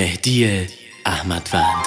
مهدی احمدوند.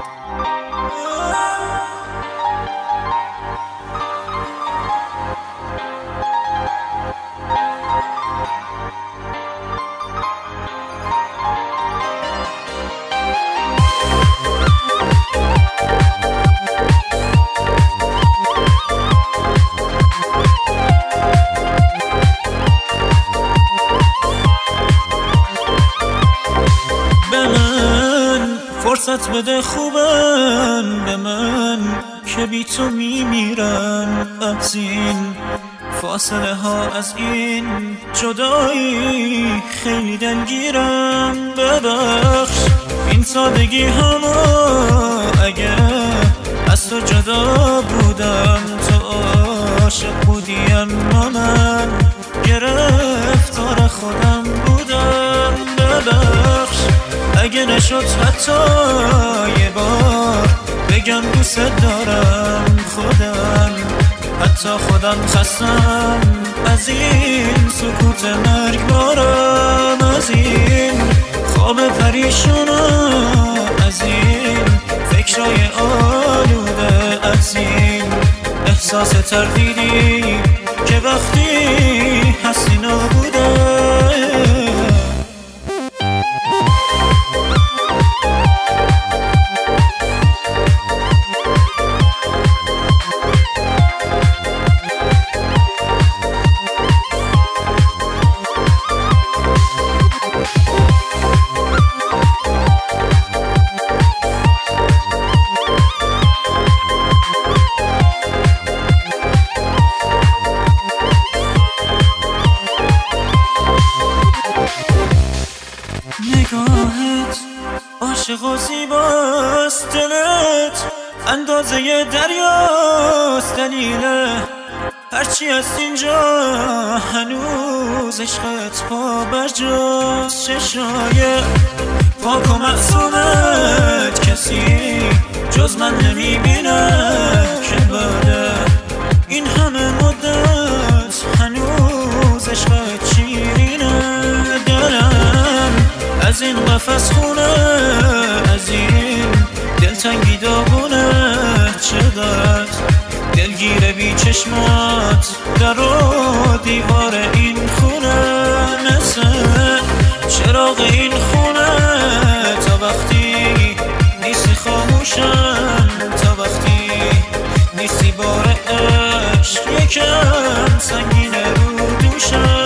فرصت بده خوبن به من که بی تو میمیرم، از این فاصله ها، از این جدایی خیلی دلگیرم. ببخش این سادگی همو، اگه از تو جدا بودم تو عاشق بودی، اما من گرفتار خودم بودم. ببخش اگه نشد حتی یه بار بگم دوست دارم، حتی خودم خستم از این سکوت مرگبارم، از این خواب پریشونم، از این فکرای آلوده، از این احساس تردیدی که وقتی هستی نبوده. نگاهت عاشق و زیباست، دلت اندازه دریاست، دلیل هرچی هست اینجا هنوز عشقت پا برجاست. چشای پاک و معصومت کسی جز من نمیبینه که بعد این همه مدت هنوز عشقت شیرینه. دلم از این قفس خونه، از این دلتنگی داغونه، چقدر دلگیره بی چشمات در و دیوار این خونه، مثل چراغ این خونه تا وقتی نیستی خاموشم، تا وقتی نیستی بار عشق یکم سنگینه رو دوشم.